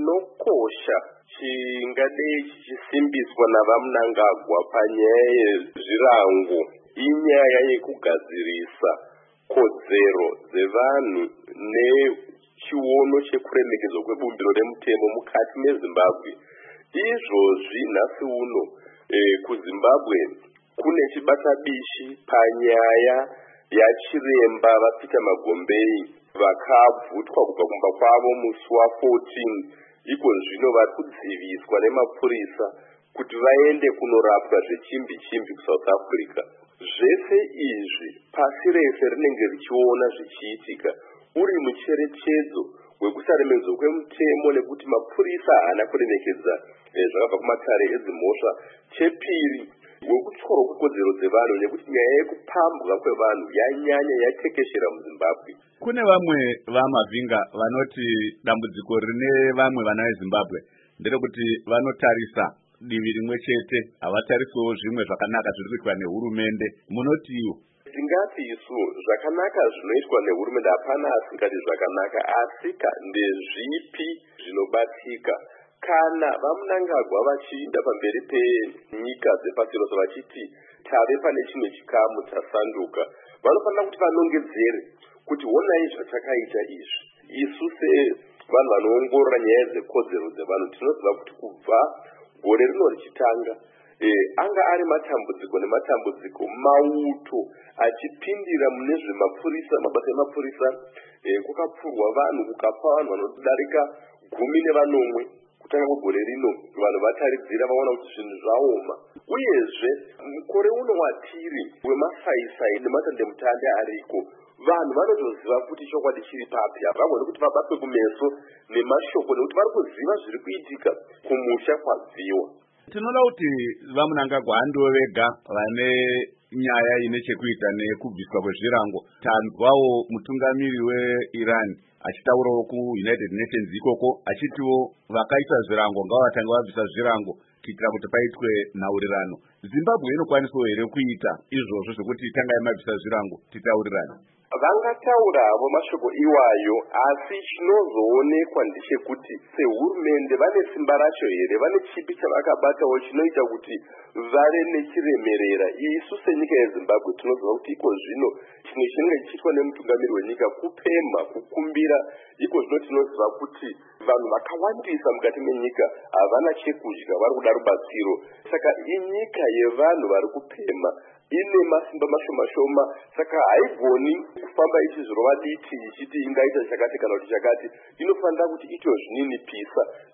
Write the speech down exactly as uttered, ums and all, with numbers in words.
chinokosha chingadei chichisimbiswa navaMnangagwa panyaya yezvirango inyaya yekugadzirisa kodzero dzevanhu nechiono chekuremekedzwa kwebumbiro remutemo mukati meZimbabwe. Izvozvi nhasi uno eh, kuZimbabwe kune chibatabishi panyaya yachiremba vaPeter Magombei vakabvutwa kubva kumba kwavo musi wa14. Iko zvino vari kudziviswa nemapurisa kuti vaende kunorapwa zvechimbi chimbi kuSouth Africa. Zvese izvi pasi rese rinenge richiona zvichiitika, uri mucherechedzo wekusaremedzwa kwemutemo nekuti mapurisa haana kuremekedza eh, zvakabva kumatare edzimhosva. Chepiri, wekutyorwa kwekodzero dzevanhu nekuti nyaya yekupambwa kwevanhu yanyanya yatekeshera muZimbabwe. Kune vamwe vamavhinga vanoti dambudziko rine vamwe vana veZimbabwe nderekuti vanotarisa divi rimwe chete, havatarisawo zvimwe zvakanaka zviri kuitwa nehurumende. Munotiwo? Tingati isu zvakanaka zvinoitwa nehurumende hapana asingati zvakanaka, asika ndezvipi zvinobatika. Kana vaMnangagwa vachiinda pamberi penyika dzepasi rose vachiti tave pane chimwe chikamu chasanduka, vanofanira kuti vanongedzere kuti honai zvatakaita izvi. Isu sevanhu vanoongorora nyaya dzekodzero dzevanhu tinoziva kuti kubva gore rino richitanga eh, anga ari matambudziko nematambudziko mauto achipindira mune zvemapurisa, mabasa emapurisa. Eh, kukapfurwa vanhu, kukafa vanhu vanodarika gumi nevanomwe kutanga kwegore rino. Vanhu vataridzira vaona kuti zvinhu zvaoma. Uyezve mukore uno watiri wemasaisai nematandemutande ariko, vanhu vanotoziva kuti chokwadi chiri papi, havagoni kuti vabatwe kumeso nemashoko nekuti vari kuziva zviri kuitika kumusha kwabviwa. Tinoda kuti vaMnangagwa handiwo vega vane nyaya ine chekuita nekubviswa kwezvirango. Tanzwawo mutungamiri weIran achitaurawo kuUnited Nations ikoko achitiwo vakaisa zvirango ngavatange vabvisa zvirango kuitira kuti paitwe nhaurirano. Zimbabwe inokwanisawo here kuita izvozvo zvekuti tangai mabvisa zvirango titaurirane? Vangataurawo mashoko iwayo, asi chinozoonekwa ndechekuti sehurumende vane simba racho here, vane chipi chavakabatawo chinoita kuti vave nechiremerera. Isu senyika yeZimbabwe tinoziva kuti iko zvino chimwe chinenge chiitwa nemutungamiri wenyika kupemha, kukumbira. Iko zvino tinoziva kuti vanhu vakawandisa mukati menyika havana chekudya, vari kuda rubatsiro. Saka inyika yevanhu vari kupemha, ine masimba mashoma shoma, saka haigoni kufamba ichizorova diti ichiti ingaita chakati kana kuti chakati. Inofanira kuti ito zvinini pisa